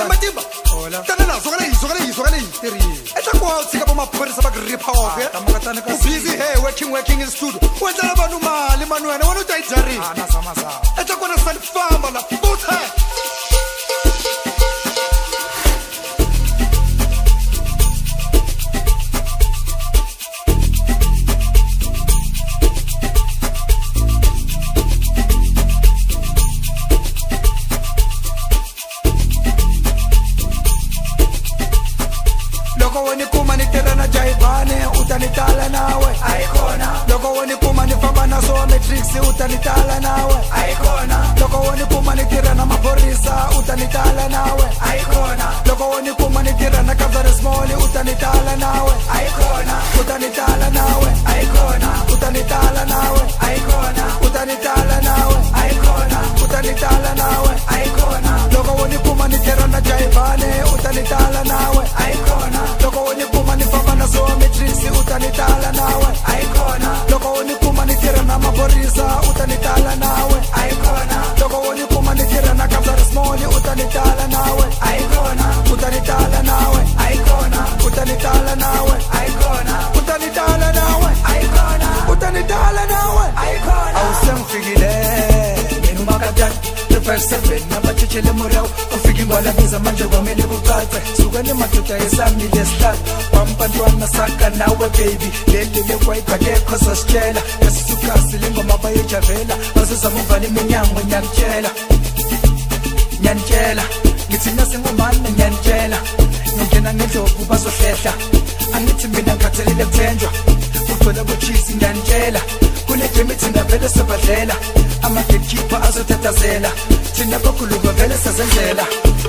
Matimba. Tanana zogale. Eta kwa tsika ba maphorisa ba gripa off. Busy here working in studio. Wena abantu mali manu wena wena utayijari. Eta kona sanfamba la puta. Loko woni kuma ni terana jaivane utanitala nawe aikona. Loko woni kuma ni famba na so matrix utanitala nawe aikona. Loko woni kuma ni terana maporisa utanitala nawe aikona. Loko woni kuma ni terana kavara small utanitala nawe aikona. Utanitala nawe aikona. Utanitala nawe aikona. Utanitala nawe aikona. Utanitala nawe aikona. Loko woni kuma ni terana jaivane utanitala nawe aikona. Loko woni kuma ni famba na so matrix utanitala nawe aikona. Loko woni kuma ni tira na maporisa utanitala nawe aikona. Loko woni kuma ni tira na kavara small utanitala nawe aikona. Utanitala nawe aikona. Utanitala nawe aikona. Utanitala nawe aikona. Utanitala nawe aikona. Awusemfikile mina makadad Perseven nabachichele murao ufiki ngwala biza manje kwamele kucace sukani madoda esamile start wampantwana saka nawe baby lelele kwayiphakekho sasitshela yasisukasi lengoma bayejavela basizamuvali iminyango nyanitshela ngithi nasengomane nyanitshela ngingena ngendlovu bazohlehla angithi mina ngikhathalele kuthenjwa ugcwele kuchisi nyanitshela kule jemithi ngavele sebadlela ama-gatekeeper azothathazela thina bakhuluka vele sazenzela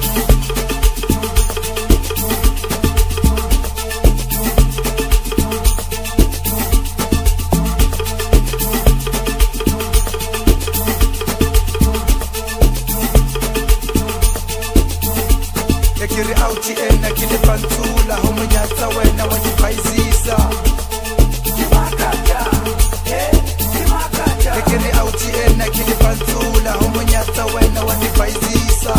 ekiri auti ena kile pantula homunyatsa wena wajibhayizisa ekiri auti ena kile pantula homunyatsa wena wajibhayizisa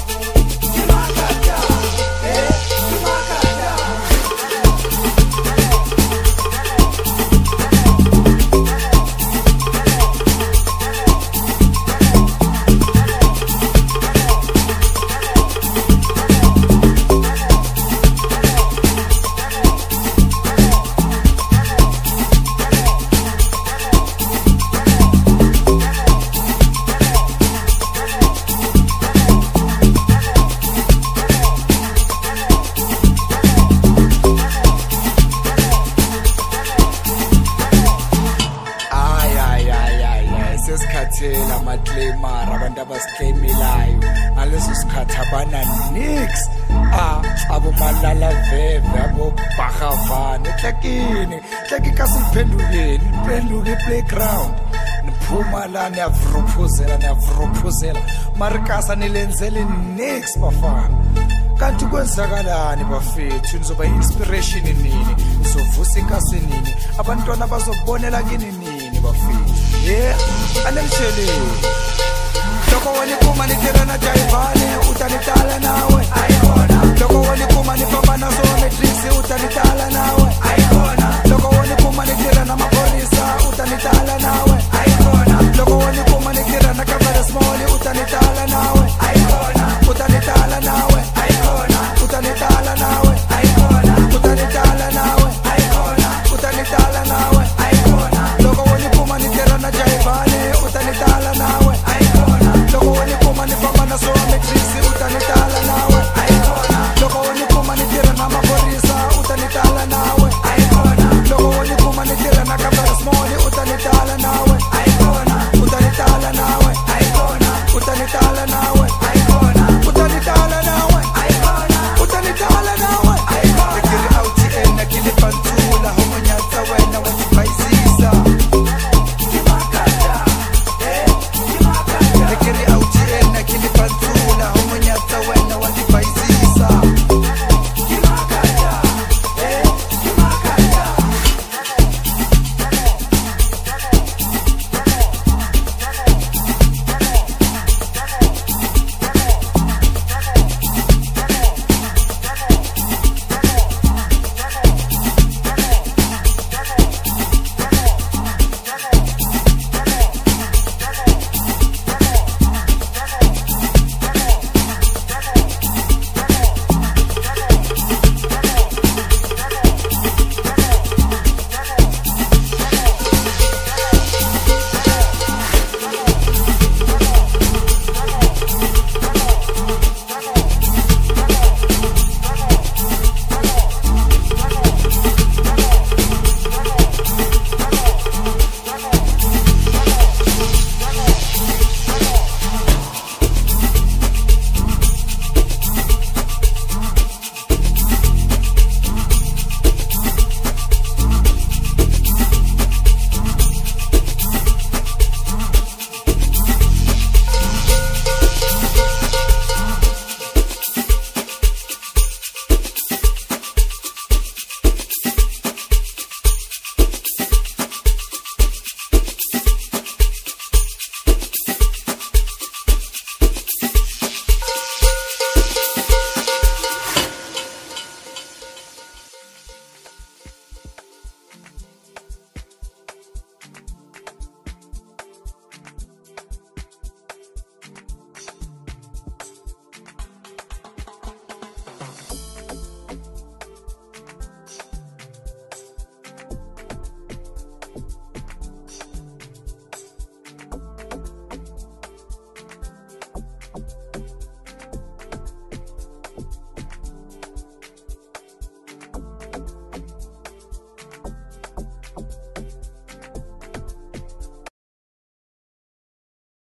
sesikhathela amaclaimara abantu abasiclaimelayo ngaleso sikhathi abana nix abomalala veve abobhahavane hleki kasiliphendukeni liphenduke iplayground niphuma la niyavuruphuzela marikasa nilenzele nix bafana kanti kwenzakalani bafethu nizoba inspiration nini nizovusa inkasi nini abantwana bazobonela kini nini bafethu anelitsheleni loko woni kuma niterana jaivane utanitala nawe aikona. Loko woni kuma nifamba na so matrix utanitala nawe aikona. Loko woni kuma niterana maporisa utanitala nawe